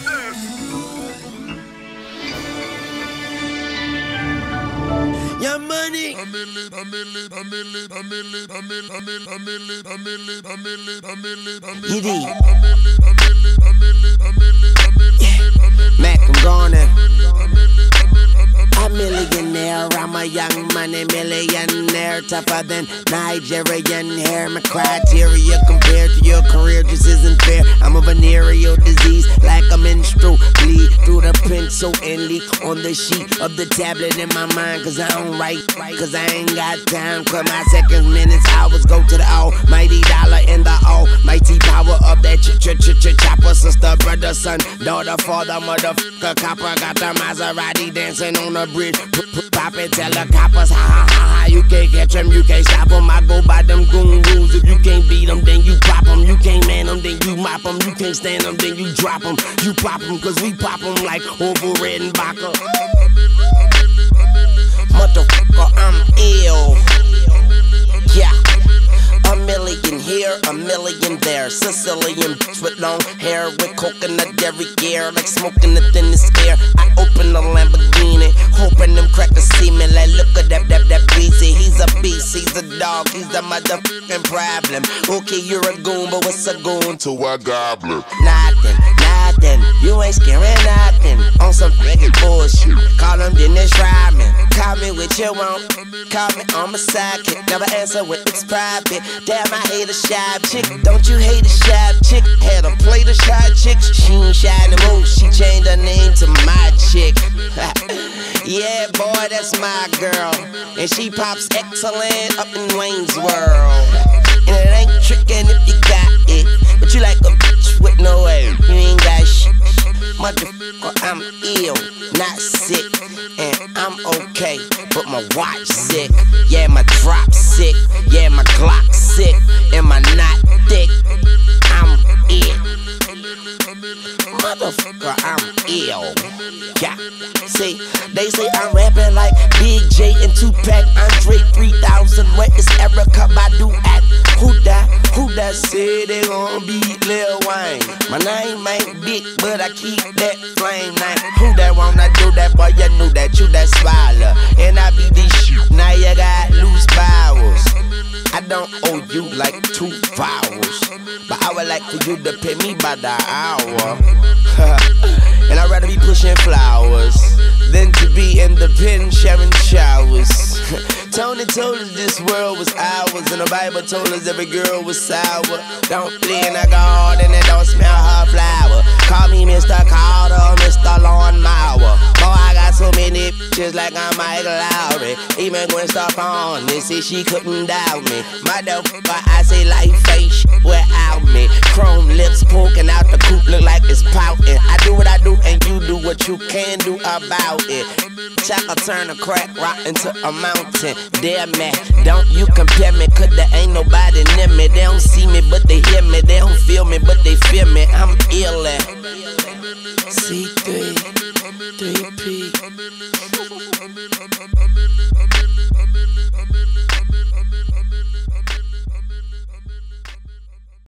Your money. Mac, I'm gone. A millionaire, I'm a young money millionaire, tougher than Nigerian hair. My criteria compared to your career just isn't fair. I'm a venereal disease, like a menstrual bleed through the pencil and leak on the sheet of the tablet in my mind. Cause I don't write, cause I ain't got time. Cause my seconds, minutes, hours go to the almighty dollar and the almighty power of that chopper. Sister, brother, son, daughter, father, motherfucker, copper. Got the Maserati dancing on the bridge. Pop it, tell the coppers, ha ha ha ha. You can't catch them, you can't stop them. I go by them goon rules. If you can't beat them, then you pop them. You can't man them, then you mop them. You can't stand them, then you drop them. You pop them, cause we pop them like Orville Redenbacher. Motherfucker, I'm ill. Yeah. A million here, a million there. Sicilian with long hair, with coconut dairy gear, like smoking the thinnest air. I open the Lamborghini, hoping them crackers see me. Like, look at that breezy. He's a beast, he's a dog, he's the motherfucking problem. Okay, you're a goon, but what's a goon to a goblin? Nothing. You ain't scaring nothing. On some friggin' bullshit. Call him Dennis Rodman. Call me with your own. Call me on my sidekick. Never answer when it's private. Damn, I hate a shy chick. Don't you hate a shy chick? Had a plate of shy chicks. She ain't shy no more. She changed her name to my chick. Yeah, boy, that's my girl. And she pops excellent up in Wayne's World. And it ain't trickin' if you got it. But you like a bitch with no way. You ain't got shit. Motherfucker, I'm ill, not sick. And I'm okay, but my watch sick. Yeah, my drop sick. Yeah, my Glock sick. And my knot thick. I'm ill. Motherfucker, I'm ill. Yeah. See, they say I'm rapping like Big J and Tupac, Andre 3000. Where is Erykah Badu at? Who that said they gon' beat Lil Wayne? My name ain't big, but I keep that flame name. Who that wanna do that? Boy, you knew that, you that swallow. And I be this shit, now you got loose bowels. I don't owe you like 2 vowels, but I would like for you to pay me by the hour. And I'd rather be pushing flowers than to be in the pen sharing showers. Tony told us this world was ours, and the Bible told us every girl was sour. Don't play in the garden and don't smell her flower. Call me Mr. Carter or Mr. Lawnmower. Boy, I got so many bitches like I'm Mike Lowry. Even Gwen Stefani said she couldn't doubt me. Motherfucker, I say life ain't shit without me. Chrome lips poking out the coop look like it's pouting. I do what I do and you do what you can do about it. Chaka turn a crack rock into a mountain. Damn man, don't you compare me, cause there ain't nobody near me. They don't see me but they hear me. They don't feel me but they feel me. I'm ill at C3 3P.